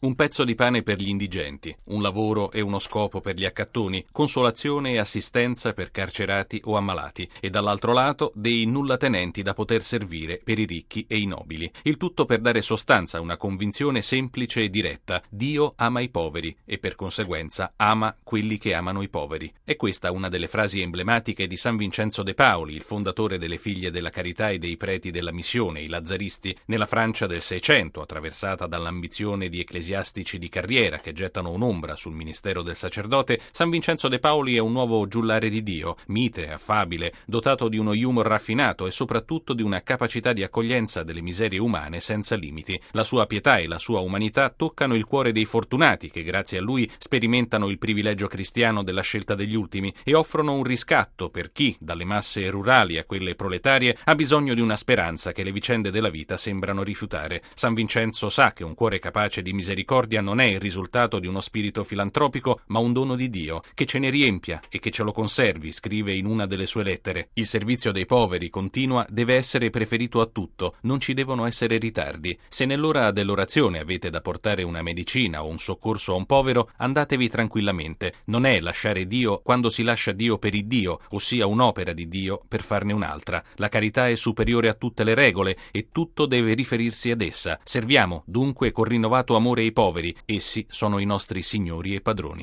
Un pezzo di pane per gli indigenti, un lavoro e uno scopo per gli accattoni, consolazione e assistenza per carcerati o ammalati e dall'altro lato dei nullatenenti da poter servire per i ricchi e i nobili. Il tutto per dare sostanza a una convinzione semplice e diretta: Dio ama i poveri e per conseguenza ama quelli che amano i poveri. È questa una delle frasi emblematiche di San Vincenzo de Paoli, il fondatore delle Figlie della Carità e dei preti della Missione, i Lazzaristi, nella Francia del Seicento, attraversata dall'ambizione di ecclesiastici di carriera che gettano un'ombra sul ministero del sacerdote. San Vincenzo de Paoli è un nuovo giullare di Dio, mite, affabile, dotato di uno humor raffinato e soprattutto di una capacità di accoglienza delle miserie umane senza limiti. La sua pietà e la sua umanità toccano il cuore dei fortunati che grazie a lui sperimentano il privilegio cristiano della scelta degli ultimi e offrono un riscatto per chi, dalle masse rurali a quelle proletarie, ha bisogno di una speranza che le vicende della vita sembrano rifiutare. San Vincenzo sa che un cuore capace di misericordia non è il risultato di uno spirito filantropico, ma un dono di Dio, che ce ne riempia e che ce lo conservi, scrive in una delle sue lettere. Il servizio dei poveri, continua, deve essere preferito a tutto, non ci devono essere ritardi. Se nell'ora dell'orazione avete da portare una medicina o un soccorso a un povero, andatevi tranquillamente. Non è lasciare Dio quando si lascia Dio per il Dio, ossia un'opera di Dio per farne un'altra. La carità è superiore a tutte le regole e tutto deve riferirsi ad essa. Serviamo, dunque, con rinnovato amore ai poveri, essi sono i nostri signori e padroni.